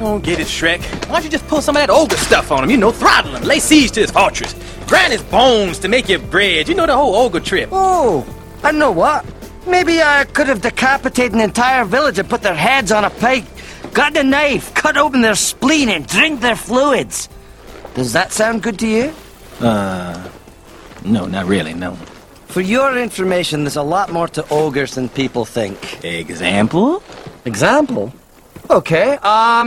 don't get it, Shrek. Why don't you just pull some of that ogre stuff on him? You know, throttle him, lay siege to his fortress, grind his bones to make you bread. You know the whole ogre trip. Oh, I know what. Maybe I could have decapitated an entire village and put their heads on a pike, got a knife, cut open their spleen and drink their fluids. Does that sound good to you? No, not really, no. For your information, there's a lot more to ogres than people think. Example? Example? Okay,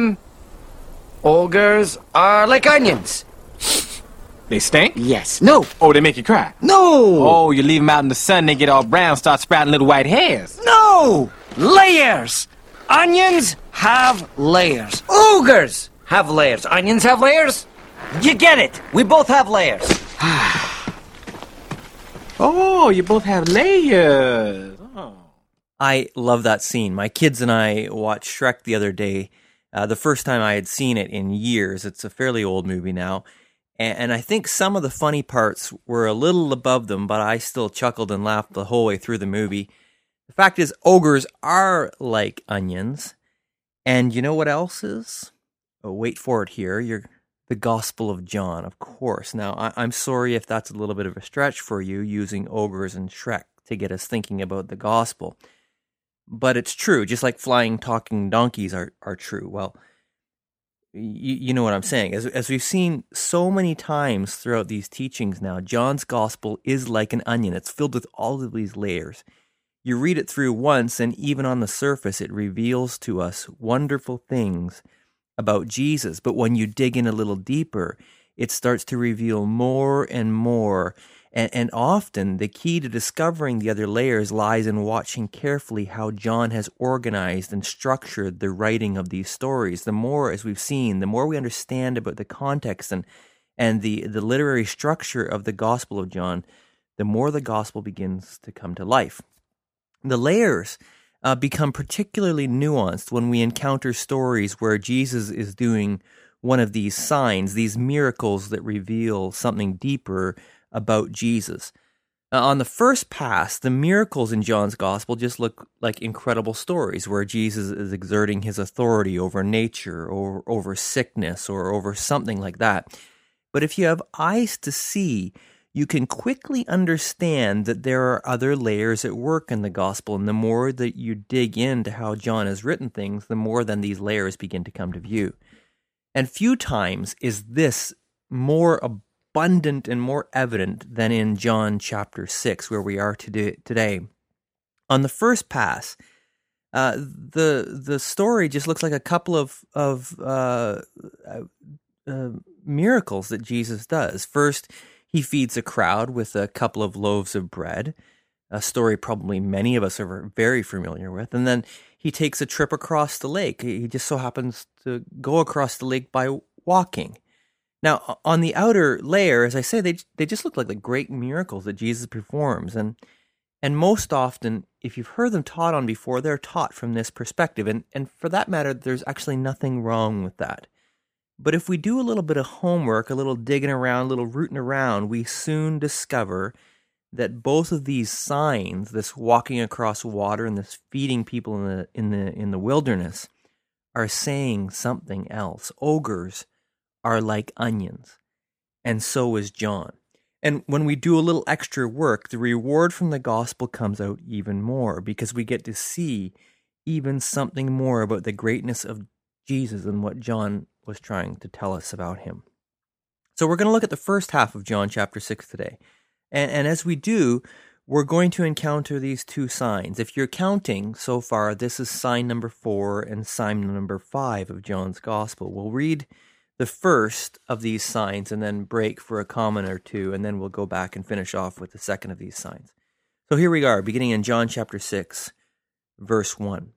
ogres are like onions. They stink? Yes. No. Oh, they make you cry? No. Oh, you leave them out in the sun, they get all brown, start sprouting little white hairs. No. Layers. Onions have layers. Ogres have layers. Onions have layers. You get it. We both have layers. Oh, you both have layers. Oh. I love that scene. My kids and I watched Shrek the other day. The first time I had seen it in years. It's a fairly old movie now. And I think some of the funny parts were a little above them, but I still chuckled and laughed the whole way through the movie. The fact is, ogres are like onions. And you know what else is? Oh, wait for it here. The Gospel of John, of course. Now, I'm sorry if that's a little bit of a stretch for you, using ogres and Shrek to get us thinking about the gospel. But it's true, just like flying, talking donkeys are true. Well, you know what I'm saying. As we've seen so many times throughout these teachings now, John's gospel is like an onion. It's filled with all of these layers. You read it through once, and even on the surface, it reveals to us wonderful things about Jesus. But when you dig in a little deeper, it starts to reveal more and more. And often the key to discovering the other layers lies in watching carefully how John has organized and structured the writing of these stories. The more, as we've seen, the more we understand about the context and the literary structure of the Gospel of John, the more the Gospel begins to come to life. The layers become particularly nuanced when we encounter stories where Jesus is doing one of these signs, these miracles that reveal something deeper about Jesus. On the first pass, the miracles in John's gospel just look like incredible stories where Jesus is exerting his authority over nature or over sickness or over something like that. But if you have eyes to see, you can quickly understand that there are other layers at work in the gospel, and the more that you dig into how John has written things, the more then these layers begin to come to view. And few times is this more abundant and more evident than in John chapter 6, where we are today. On the first pass, the story just looks like a couple of miracles that Jesus does. First, he feeds a crowd with a couple of loaves of bread, a story probably many of us are very familiar with. And then he takes a trip across the lake. He just so happens to go across the lake by walking. Now, on the outer layer, as I say, they just look like the great miracles that Jesus performs. And most often, if you've heard them taught on before, they're taught from this perspective. And for that matter, there's actually nothing wrong with that. But if we do a little bit of homework, a little digging around, a little rooting around, we soon discover that both of these signs, this walking across water and this feeding people in the wilderness, are saying something else. Ogres are like onions, and so is John. And when we do a little extra work, the reward from the gospel comes out even more, because we get to see even something more about the greatness of Jesus and what John was trying to tell us about him. So we're going to look at the first half of John chapter 6 today. And as we do, we're going to encounter these two signs. If you're counting so far, this is sign number 4 and sign number 5 of John's gospel. We'll read the first of these signs and then break for a comment or two, and then we'll go back and finish off with the second of these signs. So here we are, beginning in John chapter 6, verse 1.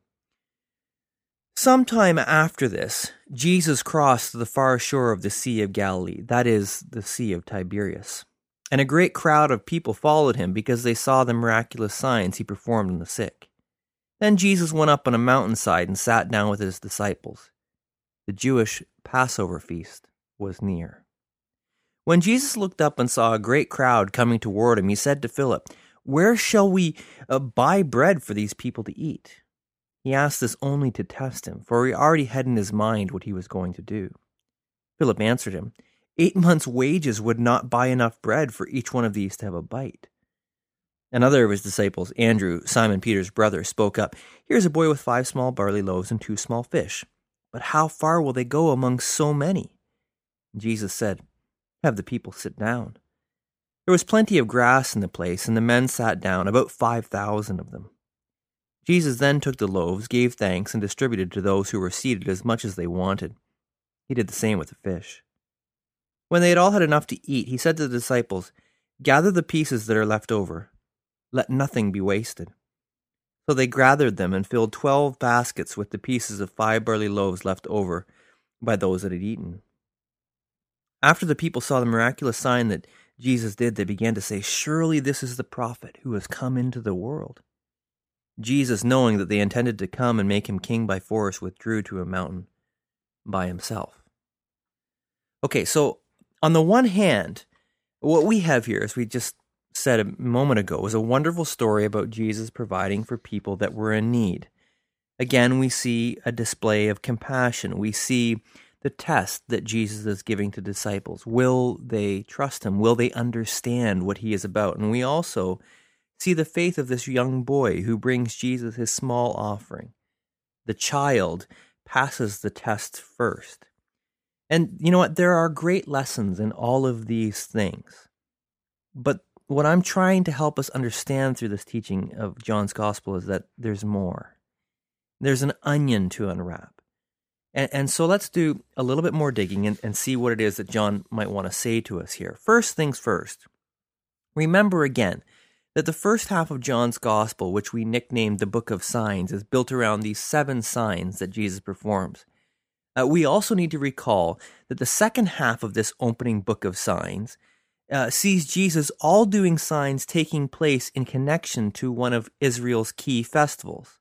Sometime after this, Jesus crossed to the far shore of the Sea of Galilee, that is, the Sea of Tiberias. And a great crowd of people followed him because they saw the miraculous signs he performed on the sick. Then Jesus went up on a mountainside and sat down with his disciples. The Jewish Passover feast was near. When Jesus looked up and saw a great crowd coming toward him, he said to Philip, "Where shall we buy bread for these people to eat?" He asked this only to test him, for he already had in his mind what he was going to do. Philip answered him, 8 months' wages would not buy enough bread for each one of these to have a bite. Another of his disciples, Andrew, Simon Peter's brother, spoke up, Here's a boy with 5 small barley loaves and 2 small fish. But how far will they go among so many? Jesus said, Have the people sit down. There was plenty of grass in the place, and the men sat down, about 5,000 of them. Jesus then took the loaves, gave thanks, and distributed to those who were seated as much as they wanted. He did the same with the fish. When they had all had enough to eat, he said to the disciples, Gather the pieces that are left over. Let nothing be wasted. So they gathered them and filled 12 baskets with the pieces of 5 barley loaves left over by those that had eaten. After the people saw the miraculous sign that Jesus did, they began to say, Surely this is the prophet who has come into the world. Jesus, knowing that they intended to come and make him king by force, withdrew to a mountain by himself. Okay, so on the one hand, what we have here, as we just said a moment ago, is a wonderful story about Jesus providing for people that were in need. Again, we see a display of compassion. We see the test that Jesus is giving to disciples. Will they trust him? Will they understand what he is about? And we also see the faith of this young boy who brings Jesus his small offering. The child passes the test first. And you know what? There are great lessons in all of these things. But what I'm trying to help us understand through this teaching of John's Gospel is that there's more. There's an onion to unwrap. And so let's do a little bit more digging and see what it is that John might want to say to us here. First things first, remember again that the first half of John's Gospel, which we nicknamed the Book of Signs, is built around these 7 signs that Jesus performs. We also need to recall that the second half of this opening Book of Signs sees Jesus all doing signs taking place in connection to one of Israel's key festivals.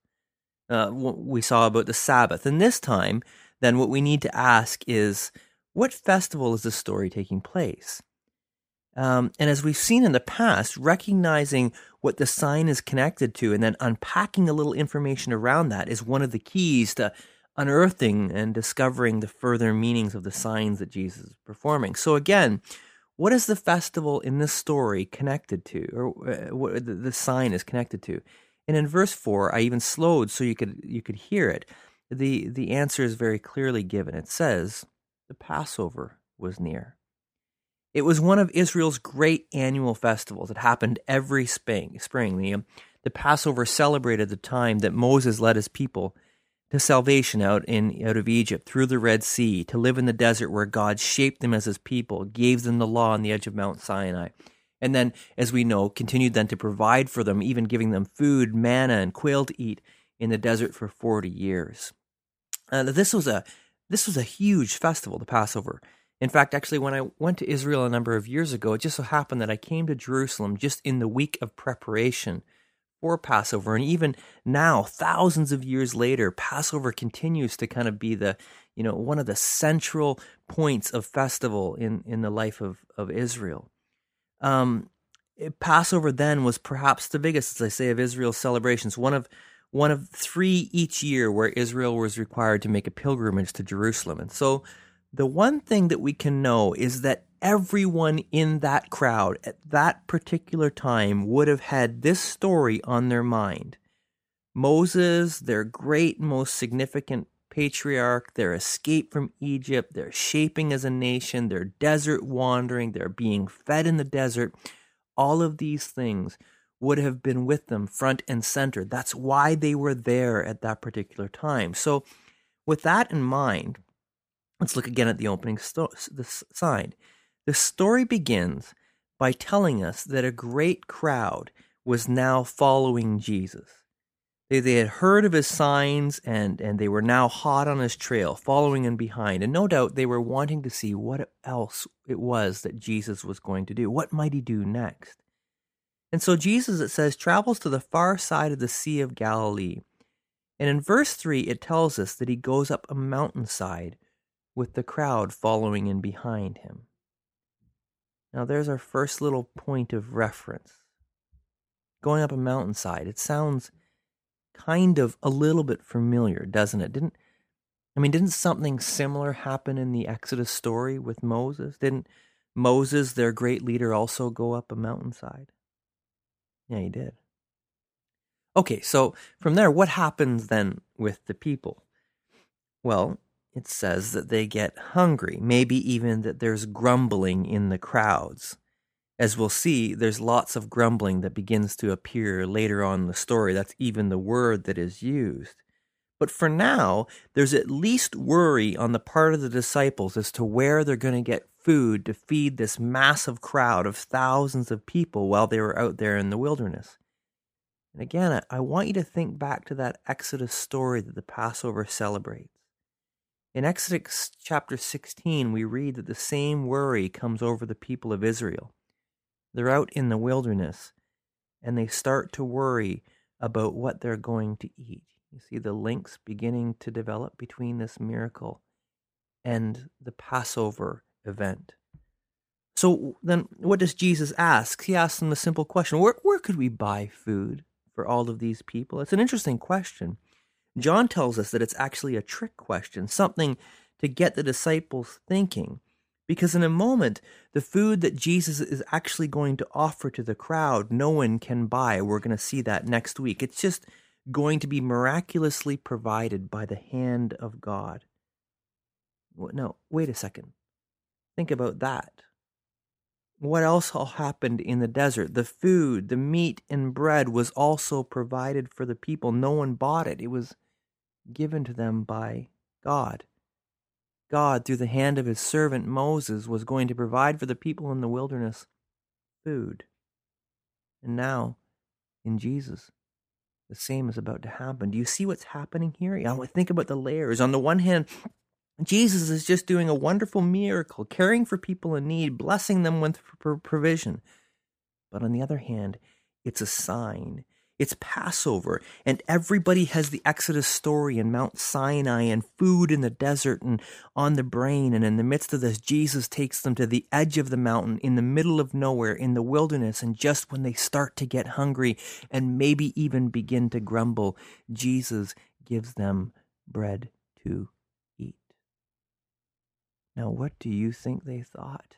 We saw about the Sabbath. And this time, then what we need to ask is, what festival is this story taking place? And as we've seen in the past, recognizing what the sign is connected to and then unpacking a little information around that is one of the keys to unearthing and discovering the further meanings of the signs that Jesus is performing. So again, what is the festival in this story connected to, or what the sign is connected to? And in verse 4, I even slowed so you could hear it. The answer is very clearly given. It says, the Passover was near. It was one of Israel's great annual festivals. It happened every spring. The Passover celebrated the time that Moses led his people to salvation out of Egypt, through the Red Sea, to live in the desert where God shaped them as his people, gave them the law on the edge of Mount Sinai. And then, as we know, continued then to provide for them, even giving them food, manna, and quail to eat in the desert for 40 years. This was a huge festival, the Passover. In fact, actually, when I went to Israel a number of years ago, it just so happened that I came to Jerusalem just in the week of preparation for Passover. And even now, thousands of years later, Passover continues to kind of be one of the central points of festival in the life of Israel. Passover then was perhaps the biggest, as I say, of Israel's celebrations, one of 3 each year where Israel was required to make a pilgrimage to Jerusalem. And so the one thing that we can know is that everyone in that crowd at that particular time would have had this story on their mind. Moses, their great, most significant patriarch, their escape from Egypt, their shaping as a nation, their desert wandering, their being fed in the desert, all of these things would have been with them front and center. That's why they were there at that particular time. So with that in mind, let's look again at the opening sign. The story begins by telling us that a great crowd was now following Jesus. They had heard of his signs, and they were now hot on his trail, following him behind. And no doubt they were wanting to see what else it was that Jesus was going to do. What might he do next? And so Jesus, it says, travels to the far side of the Sea of Galilee. And in verse 3, it tells us that he goes up a mountainside with the crowd following in behind him. Now there's our first little point of reference. Going up a mountainside. It sounds kind of a little bit familiar, doesn't it? Didn't something similar happen in the Exodus story with Moses? Didn't Moses, their great leader, also go up a mountainside? Yeah, he did. Okay, so from there, what happens then with the people? Well, it says that they get hungry, maybe even that there's grumbling in the crowds. As we'll see, there's lots of grumbling that begins to appear later on in the story. That's even the word that is used. But for now, there's at least worry on the part of the disciples as to where they're going to get food to feed this massive crowd of thousands of people while they were out there in the wilderness. And again, I want you to think back to that Exodus story that the Passover celebrates. In Exodus chapter 16, we read that the same worry comes over the people of Israel. They're out in the wilderness, and they start to worry about what they're going to eat. You see the links beginning to develop between this miracle and the Passover event. So then what does Jesus ask? He asks them a simple question. Where could we buy food for all of these people? It's an interesting question. John tells us that it's actually a trick question, something to get the disciples thinking. Because in a moment, the food that Jesus is actually going to offer to the crowd, no one can buy. We're going to see that next week. It's just going to be miraculously provided by the hand of God. No, wait a second. Think about that. What else all happened in the desert? The food, the meat and bread was also provided for the people. No one bought it. It was given to them by God. God, through the hand of his servant Moses, was going to provide for the people in the wilderness food. And now, in Jesus, the same is about to happen. Do you see what's happening here? Think about the layers. On the one hand, Jesus is just doing a wonderful miracle, caring for people in need, blessing them with provision. But on the other hand, it's a sign. It's Passover, and everybody has the Exodus story in Mount Sinai and food in the desert and on the brain. And in the midst of this, Jesus takes them to the edge of the mountain in the middle of nowhere in the wilderness. And just when they start to get hungry and maybe even begin to grumble, Jesus gives them bread to eat. Now, what do you think they thought?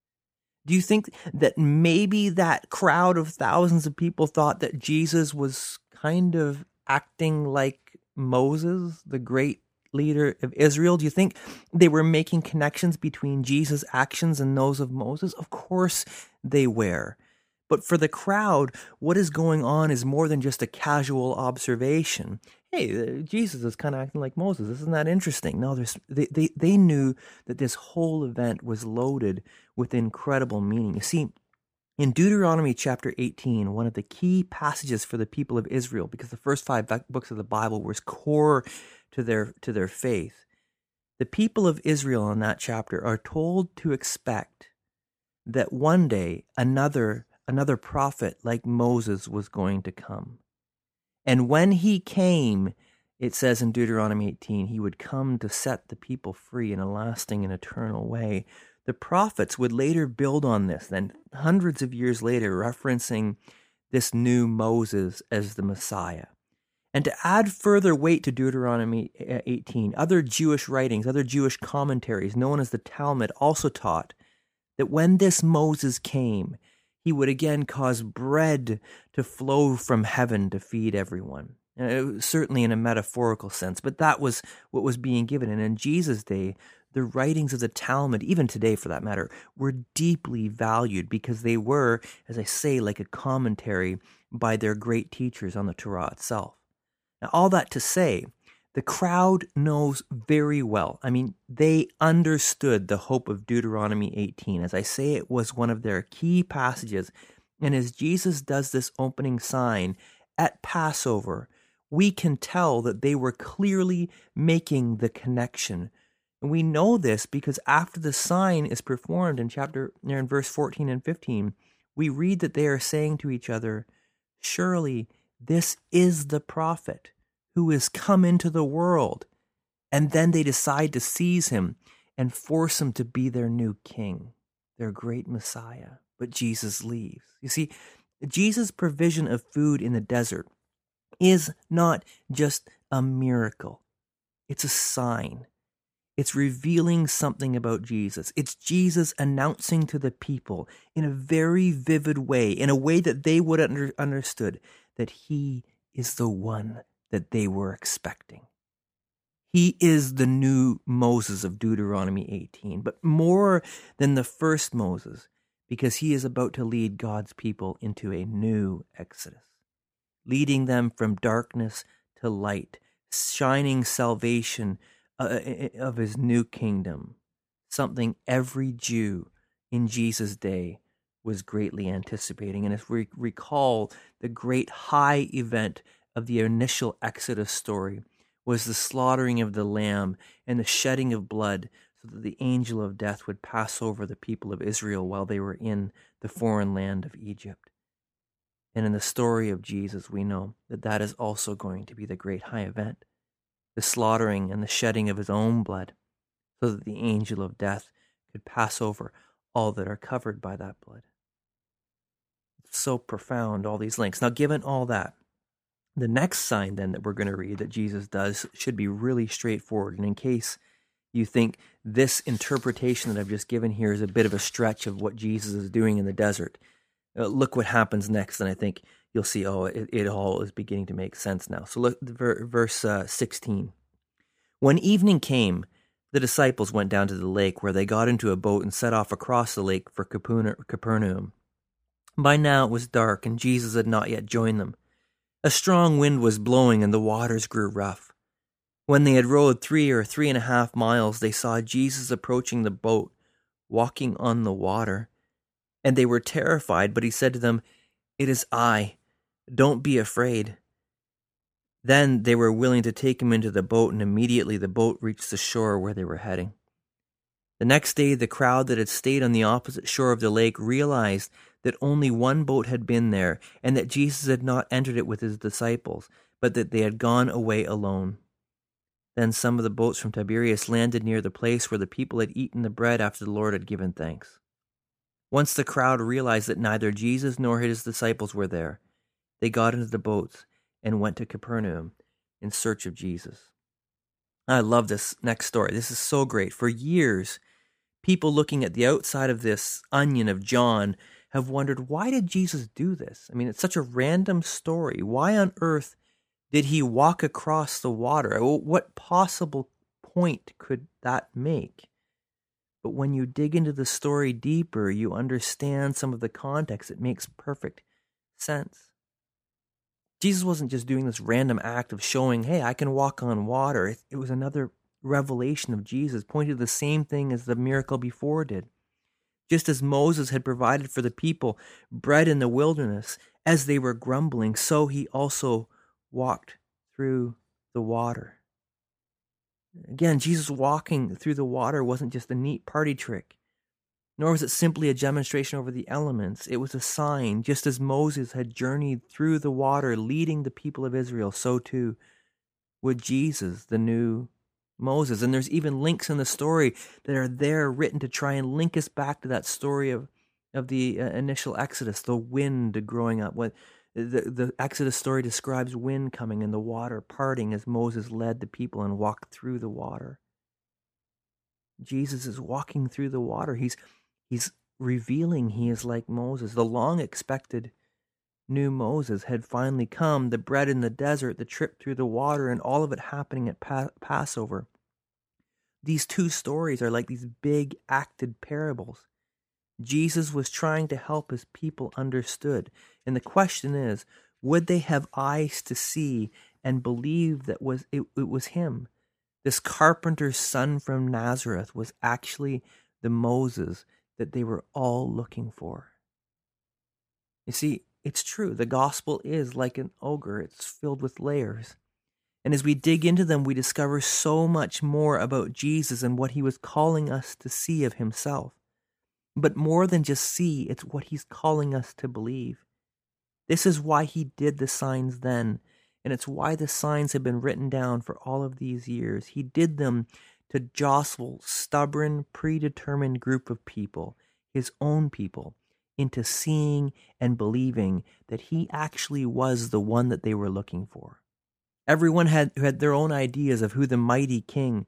Do you think that maybe that crowd of thousands of people thought that Jesus was kind of acting like Moses, the great leader of Israel? Do you think they were making connections between Jesus' actions and those of Moses? Of course they were. But for the crowd, what is going on is more than just a casual observation. Hey, Jesus is kind of acting like Moses. Isn't that interesting? No, they knew that this whole event was loaded with incredible meaning. You see, in Deuteronomy chapter 18, one of the key passages for the people of Israel, because the first 5 books of the Bible was core to their faith, the people of Israel in that chapter are told to expect that one day another prophet like Moses was going to come. And when he came, it says in Deuteronomy 18, he would come to set the people free in a lasting and eternal way. The prophets would later build on this, then hundreds of years later, referencing this new Moses as the Messiah. And to add further weight to Deuteronomy 18, other Jewish writings, other Jewish commentaries, known as the Talmud, also taught that when this Moses came, he would again cause bread to flow from heaven to feed everyone. Certainly in a metaphorical sense, but that was what was being given. And in Jesus' day, the writings of the Talmud, even today for that matter, were deeply valued because they were, as I say, like a commentary by their great teachers on the Torah itself. Now, all that to say, the crowd knows very well. They understood the hope of Deuteronomy 18. As I say, it was one of their key passages. And as Jesus does this opening sign at Passover, we can tell that they were clearly making the connection. And we know this because after the sign is performed in verse 14 and 15, we read that they are saying to each other, "Surely this is the prophet who has come into the world." And then they decide to seize him and force him to be their new king, their great Messiah. But Jesus leaves. You see, Jesus' provision of food in the desert is not just a miracle. It's a sign. It's revealing something about Jesus. It's Jesus announcing to the people in a very vivid way, in a way that they would have understood that he is the one that they were expecting. He is the new Moses of Deuteronomy 18, but more than the first Moses, because he is about to lead God's people into a new Exodus, leading them from darkness to light, shining salvation of his new kingdom, something every Jew in Jesus' day was greatly anticipating. And if we recall, the great high event of the initial Exodus story was the slaughtering of the lamb and the shedding of blood so that the angel of death would pass over the people of Israel while they were in the foreign land of Egypt. And in the story of Jesus, we know that that is also going to be the great high event, the slaughtering and the shedding of his own blood so that the angel of death could pass over all that are covered by that blood. It's so profound, all these links. Now, given all that, the next sign then that we're going to read that Jesus does should be really straightforward. And in case you think this interpretation that I've just given here is a bit of a stretch of what Jesus is doing in the desert, look what happens next, and I think you'll see, it all is beginning to make sense now. So look, verse 16. When evening came, the disciples went down to the lake, where they got into a boat and set off across the lake for Capernaum. By now it was dark, and Jesus had not yet joined them. A strong wind was blowing, and the waters grew rough. When they had rowed 3 or 3.5 miles, they saw Jesus approaching the boat, walking on the water. And they were terrified, but he said to them, "It is I. Don't be afraid." Then they were willing to take him into the boat, and immediately the boat reached the shore where they were heading. The next day, the crowd that had stayed on the opposite shore of the lake realized that only one boat had been there, and that Jesus had not entered it with his disciples, but that they had gone away alone. Then some of the boats from Tiberias landed near the place where the people had eaten the bread after the Lord had given thanks. Once the crowd realized that neither Jesus nor his disciples were there, they got into the boats and went to Capernaum in search of Jesus. I love this next story. This is so great. For years, people looking at the outside of this onion of John have wondered, why did Jesus do this? I mean, it's such a random story. Why on earth did he walk across the water? What possible point could that make? But when you dig into the story deeper, you understand some of the context. It makes perfect sense. Jesus wasn't just doing this random act of showing, hey, I can walk on water. It was another revelation of Jesus, pointing to the same thing as the miracle before did. Just as Moses had provided for the people bread in the wilderness as they were grumbling, so he also walked through the water. Again, Jesus walking through the water wasn't just a neat party trick, nor was it simply a demonstration over the elements. It was a sign. Just as Moses had journeyed through the water leading the people of Israel, so too would Jesus, the new Moses. And there's even links in the story that are there written to try and link us back to that story of the initial Exodus, the wind growing up. What the Exodus story describes wind coming and the water parting as Moses led the people and walked through the water. Jesus is walking through the water. He's revealing he is like Moses. The long-expected new Moses had finally come. The bread in the desert, the trip through the water, and all of it happening at Passover. These two stories are like these big acted parables. Jesus was trying to help his people understood. And the question is, would they have eyes to see and believe that it was him? This carpenter's son from Nazareth was actually the Moses that they were all looking for. You see, it's true. The gospel is like an ogre. It's filled with layers. And as we dig into them, we discover so much more about Jesus and what he was calling us to see of himself. But more than just see, it's what he's calling us to believe. This is why he did the signs then, and it's why the signs have been written down for all of these years. He did them to jostle stubborn, predetermined group of people, his own people, into seeing and believing that he actually was the one that they were looking for. Everyone had their own ideas of who the mighty king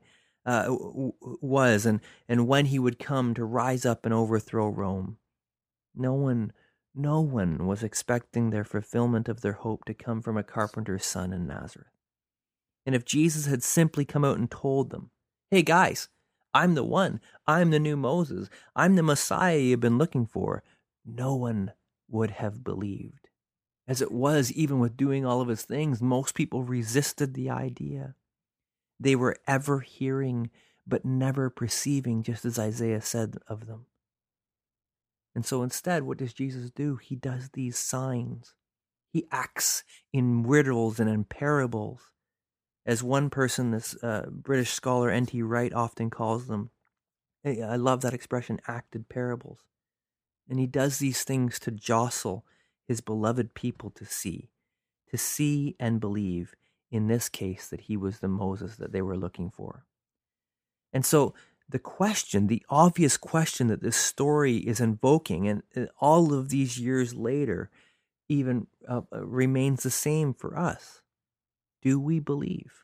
was and when he would come to rise up and overthrow Rome. No one was expecting their fulfillment of their hope to come from a carpenter's son in Nazareth. And if Jesus had simply come out and told them, "Hey guys, I'm the one. I'm the new Moses. I'm the Messiah you've been looking for," no one would have believed. As it was, even with doing all of his things, most people resisted the idea. They were ever hearing, but never perceiving, just as Isaiah said of them. And so instead, what does Jesus do? He does these signs. He acts in riddles and in parables. As one person, this British scholar N.T. Wright often calls them, I love that expression, acted parables. And he does these things to jostle his beloved people to see and believe, in this case, that he was the Moses that they were looking for. And so the obvious question that this story is invoking, and all of these years later, even remains the same for us. Do we believe?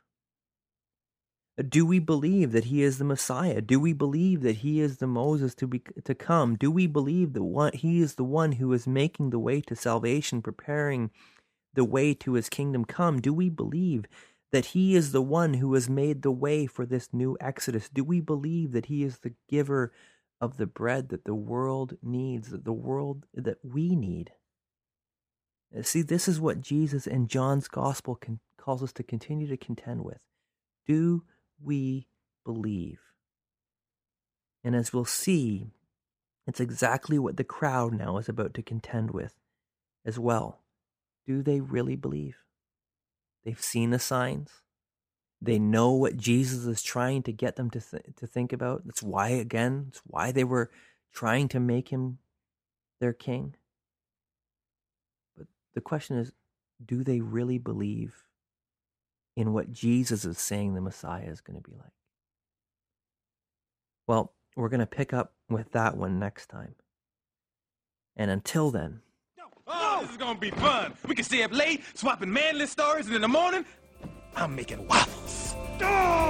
Do we believe that he is the Messiah? Do we believe that he is the Moses to come? Do we believe that he is the one who is making the way to salvation, preparing the way to his kingdom come? Do we believe that he is the one who has made the way for this new Exodus? Do we believe that he is the giver of the bread that the world needs, that we need? See, this is what Jesus in John's gospel calls us to continue to contend with. Do we believe? And as we'll see, it's exactly what the crowd now is about to contend with as well. Do they really believe? They've seen the signs. They know what Jesus is trying to get them to think about. That's why they were trying to make him their king. But the question is, do they really believe in what Jesus is saying the Messiah is going to be like? Well, we're going to pick up with that one next time. And until then... Oh, this is going to be fun. We can stay up late, swapping manly stories, and in the morning, I'm making waffles. Oh!